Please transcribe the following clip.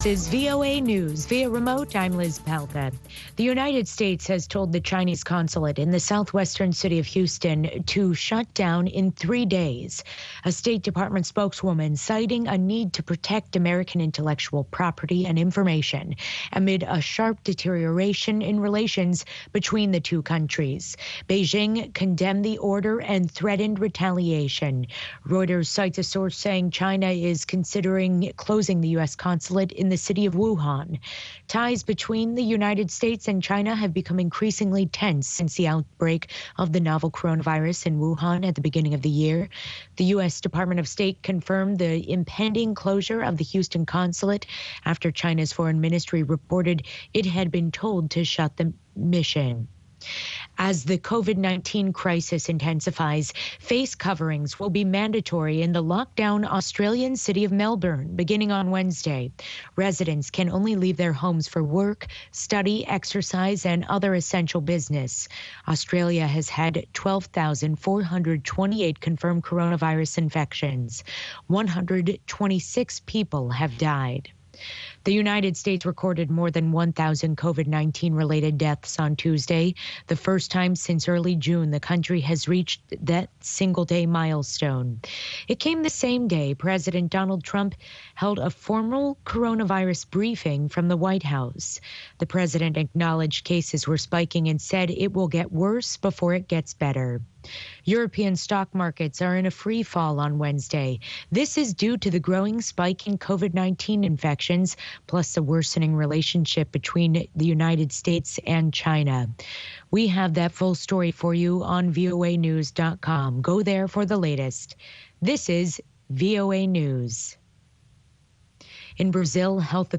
This is VOA News. Via remote, I'm Liz Palka. The United States has told the Chinese consulate in the southwestern city of Houston to shut down in 3 days. A State Department spokeswoman citing a need to protect American intellectual property and information amid a sharp deterioration in relations between the two countries. Beijing condemned the order and threatened retaliation. Reuters cites a source saying China is considering closing the U.S. consulate in the city of Wuhan. Ties between the United States and China have become increasingly tense since the outbreak of the novel coronavirus in Wuhan at the beginning of the year. The U.S. Department of State confirmed the impending closure of the Houston consulate after China's foreign ministry reported it had been told to shut the mission. As the COVID-19 crisis intensifies, face coverings will be mandatory in the lockdown Australian city of Melbourne beginning on Wednesday. Residents can only leave their homes for work, study, exercise, and other essential business. Australia has had 12,428 confirmed coronavirus infections. 126 people have died. The United States recorded more than 1,000 COVID-19 related deaths on Tuesday. The first time since early June, the country has reached that single-day milestone. It came the same day President Donald Trump held a formal coronavirus briefing from the White House. The president acknowledged cases were spiking and said it will get worse before it gets better. European stock markets are in a free fall on Wednesday. This is due to the growing spike in COVID-19 infections, plus the worsening relationship between the United States and China. We have that full story for you on voanews.com. Go there for the latest. This is VOA News. In Brazil, health